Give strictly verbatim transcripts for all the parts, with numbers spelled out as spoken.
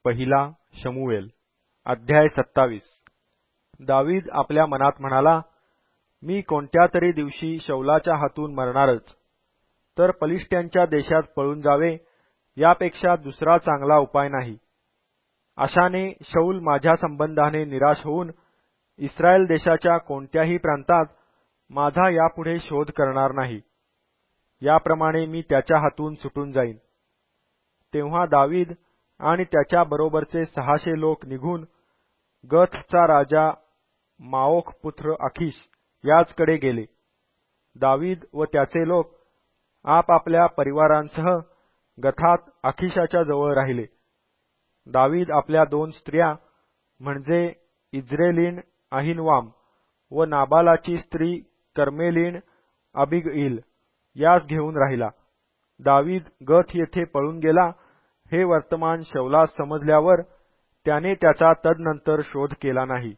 पहिला शमूएल अध्याय सत्तावीस. दावीद आपल्या मनात म्हणाला, मी कोणत्या तरी दिवशी शौलाच्या हातून मरणारच, तर पलिष्ट्यांच्या देशात पळून जावे यापेक्षा दुसरा चांगला उपाय नाही. अशाने शौल माझ्या संबंधाने निराश होऊन इस्रायल देशाच्या कोणत्याही प्रांतात माझा यापुढे शोध करणार नाही. याप्रमाणे मी त्याच्या हातून सुटून जाईन. तेव्हा दावीद आणि त्याच्या बरोबरचे सहाशे लोक निघून गथचा राजा माओक पुत्र अखिश याचकडे गेले. दावीद व त्याचे लोक आपापल्या परिवारांसह गथात अखिशाच्या जवळ राहिले. दावीद आपल्या दोन स्त्रिया म्हणजे इज्रेलीन अहिनवाम व नाबालाची स्त्री कर्मेलीन अबिगईल यास घेऊन राहिला. दावीद गथ येथे पळून गेला हे वर्तमान शौलास समजल्यावर त्याने त्याचा तदनंतर शोध केला नाही.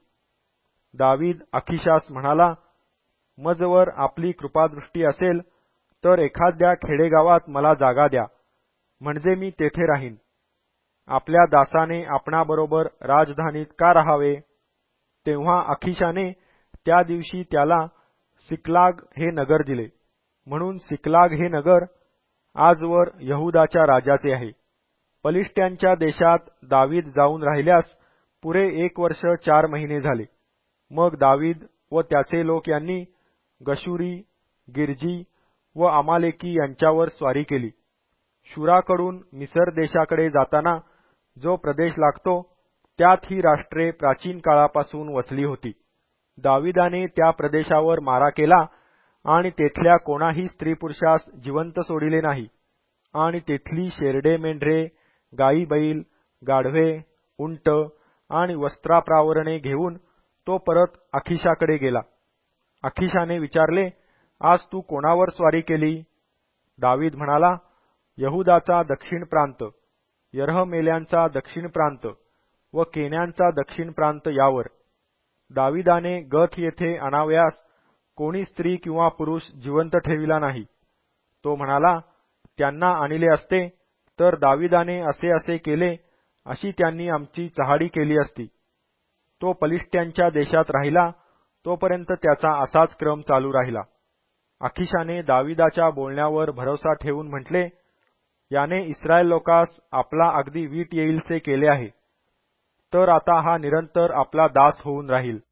दावीद अखिशास म्हणाला, मजवर आपली कृपादृष्टी असेल तर एखाद्या खेडेगावात मला जागा द्या, म्हणजे मी तेथे राहीन. आपल्या दासाने आपणाबरोबर राजधानीत का राहावे? तेव्हा अखिशाने त्या दिवशी त्याला सिकलाग हे नगर दिले, म्हणून सिकलाग हे नगर आजवर यहुदाच्या राजाचे आहे. पलिष्ट्यांच्या देशात दावीद जाऊन राहिल्यास पुरे एक वर्ष चार महिने झाले. मग दावीद व त्याचे लोक यांनी गशुरी, गिरजी व अमालेकी यांच्यावर स्वारी केली. शुराकडून मिसर देशाकडे जाताना जो प्रदेश लागतो त्यात ही राष्ट्रे प्राचीन काळापासून वसली होती. दावीदाने त्या प्रदेशावर मारा केला आणि तेथल्या कोणाही स्त्री पुरुषास जिवंत सोडिले नाही, आणि तेथली शेरडे मेंढरे, गाई बैल, गाढवे, उंट आणि वस्त्राप्रावरणे घेऊन तो परत अखिशाकडे गेला. अखिशाने विचारले, आज तू कोणावर स्वारी केली? दावीद म्हणाला, यहुदाचा दक्षिण प्रांत, यरहमेल्यांचा दक्षिण प्रांत व केन्यांचा दक्षिण प्रांत यावर. दावीदाने गथ येथे आणावयास कोणी स्त्री किंवा पुरुष जिवंत ठेविला नाही. तो म्हणाला, त्यांना आणले असते तर दावीदाने असे असे केले अशी त्यांनी आमची चहाडी केली असती. तो पलिष्ट्यांच्या देशात राहिला तोपर्यंत त्याचा असाच क्रम चालू राहिला. अखिशाने दावीदाच्या बोलण्यावर भरोसा ठेवून म्हटले, याने इस्रायल लोकास आपला अगदी वीट येईलसे केले आहे, तर आता हा निरंतर आपला दास होऊन राहील.